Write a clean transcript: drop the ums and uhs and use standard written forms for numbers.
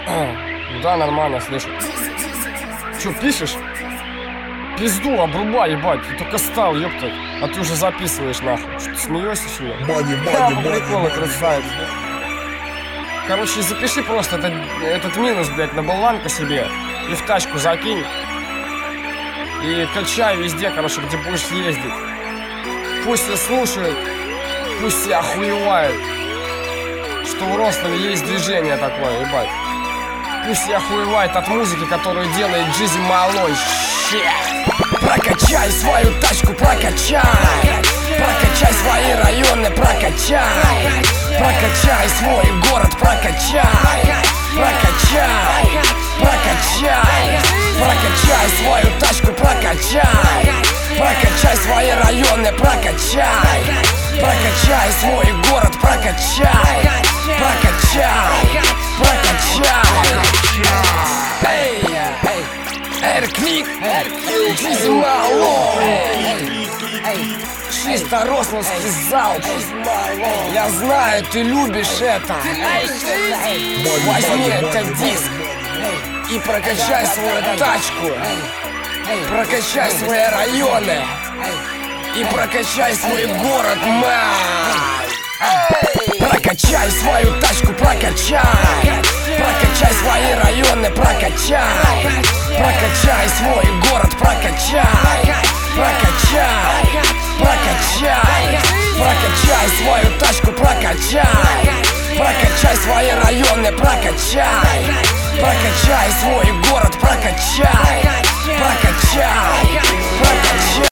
Да, нормально, слышу. Че, пишешь? Пизду обрубай, ебать, ты только стал, ёпта. А ты уже записываешь, нахуй. Что, ты смеешься, что ли? Приколы, красавец. Короче, запиши просто этот минус, блядь, на болванку себе и в тачку закинь. И качай везде, короче, где будешь ездить. Пусть все слушают, пусть все охуевают, что у Рослава есть движение такое, ебать. Пусть все охуевают от музыки, которую делает Джизи Малой. Прокачай свою тачку, прокачай. Прокачай свои районы, прокачай. Прокачай свой город, прокачай. Прокачай, прокачай. Прокачай свою тачку, прокачай. Прокачай свои районы, прокачай. Прокачай свой город, прокачай. Прокачай, прокачай. Эй, Эрик Мик, Джизи Малой. Чисто рословский залп. Я знаю, ты любишь это. Возьми этот диск и прокачай свою тачку. Прокачай свои районы и прокачай свой город, май. Прокачай свою тачку, прокачай. Прокачай свои районы, прокачай. Прокачай свой город, прокачай. Прокачай, прокачай. Прокачай свою тачку, прокачай. Прокачай свои районы, прокачай. Прокачай свой город, прокачай. Прокачай, прокачай.